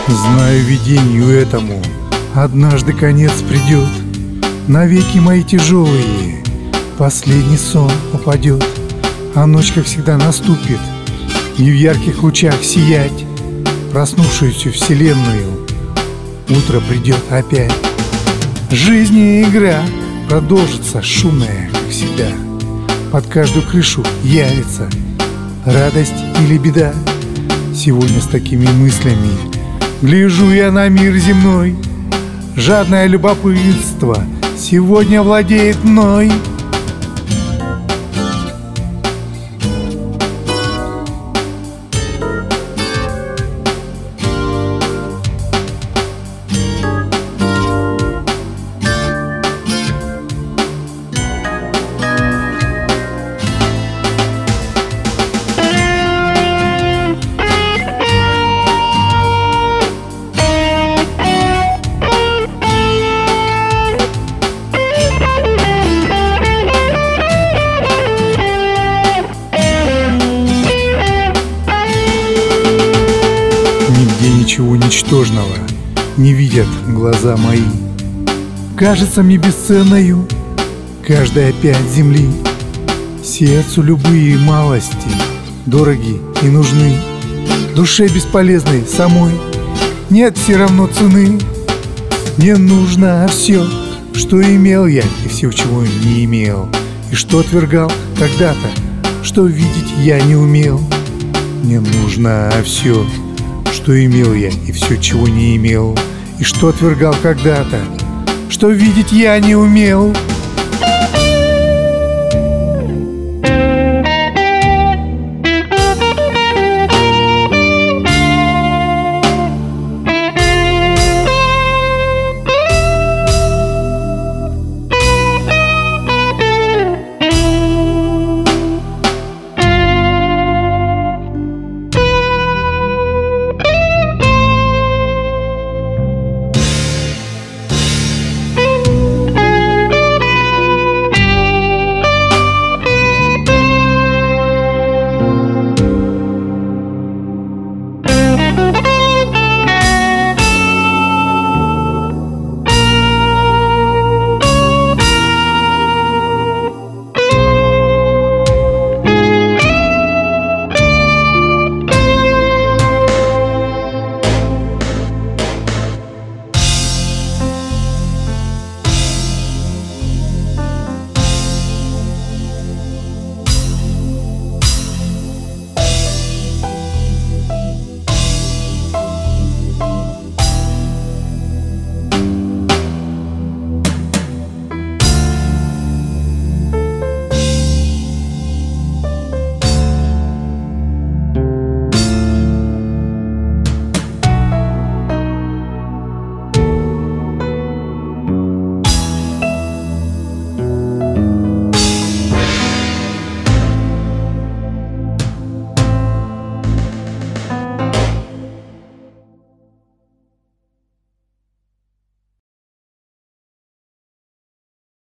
Знаю, видению этому однажды конец придет. Навеки мои тяжелые последний сон упадет, а ночь, как всегда, наступит, и в ярких лучах сиять проснувшуюся вселенную утро придет опять. Жизнь и игра продолжится шумная, как всегда. Под каждую крышу явится радость или беда. Сегодня с такими мыслями гляжу я на мир земной. Жадное любопытство сегодня владеет мной. Нигде ничего ничтожного не видят глаза мои. Кажется мне бесценною каждая пять земли. Сердцу любые малости дороги и нужны. Душе бесполезной самой нет все равно цены. Мне нужно все, что имел я, и все, чего не имел, и что отвергал когда-то, что видеть я не умел. Мне нужно все, что имел я, и все, чего не имел, и что отвергал когда-то, что видеть я не умел.